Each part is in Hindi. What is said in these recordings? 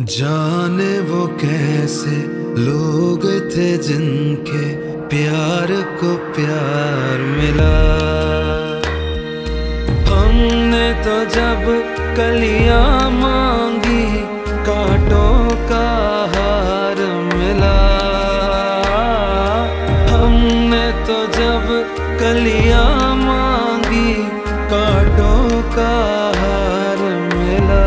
जाने वो कैसे लोग थे जिनके प्यार को प्यार मिला। हमने तो जब कलियां मांगी कांटों का हार मिला। हमने तो जब कलियां मांगी कांटों का हार मिला।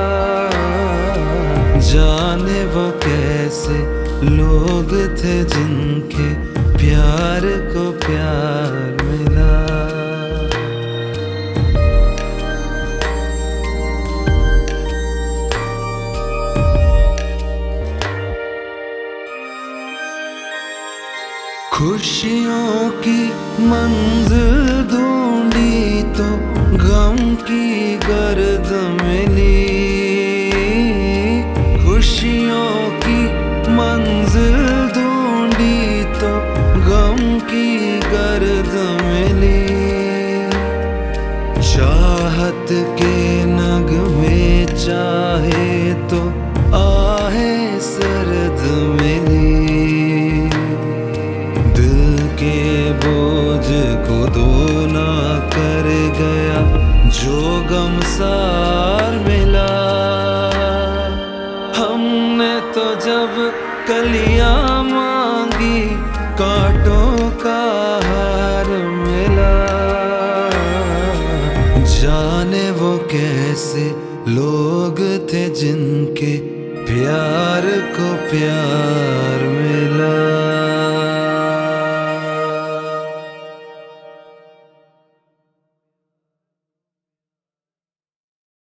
जाने वो कैसे लोग थे जिनके प्यार को प्यार मिला। खुशियों की मंजिल ढूंढी तो गम की गर्द मिली। खुशियों की मंजिल ढूंढी तो गम की गर्द मिली। चाहत के नगमे चाहे तो आहे सर्द मिली। दिल के बोझ को दो ना कर गया जो गम सार मिला। हमने तो जब कलियां मांगी कांटों का हार मिला। जाने वो कैसे लोग थे जिनके प्यार को प्यार